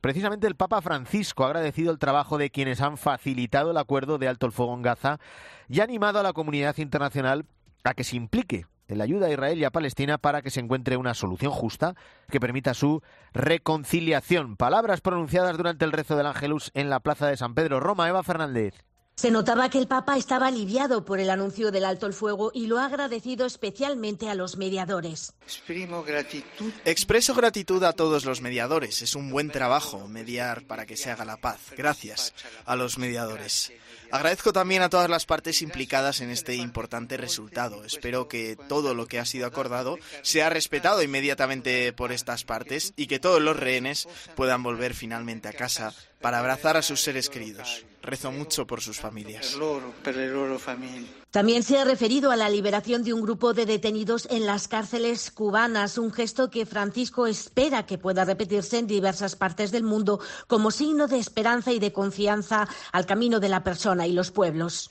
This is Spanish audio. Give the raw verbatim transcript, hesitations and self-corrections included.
Precisamente el Papa Francisco ha agradecido el trabajo de quienes han facilitado el acuerdo de alto el fuego en Gaza y ha animado a la comunidad internacional a que se implique en la ayuda a Israel y a Palestina para que se encuentre una solución justa que permita su reconciliación. Palabras pronunciadas durante el rezo del Ángelus en la plaza de San Pedro, Roma. Eva Fernández. Se notaba que el Papa estaba aliviado por el anuncio del alto el fuego y lo ha agradecido especialmente a los mediadores. Expreso gratitud a todos los mediadores. Es un buen trabajo mediar para que se haga la paz. Gracias a los mediadores. Agradezco también a todas las partes implicadas en este importante resultado. Espero que todo lo que ha sido acordado sea respetado inmediatamente por estas partes y que todos los rehenes puedan volver finalmente a casa para abrazar a sus seres queridos. Rezo mucho por sus familias. También se ha referido a la liberación de un grupo de detenidos en las cárceles cubanas, un gesto que Francisco espera que pueda repetirse en diversas partes del mundo como signo de esperanza y de confianza al camino de la persona y los pueblos.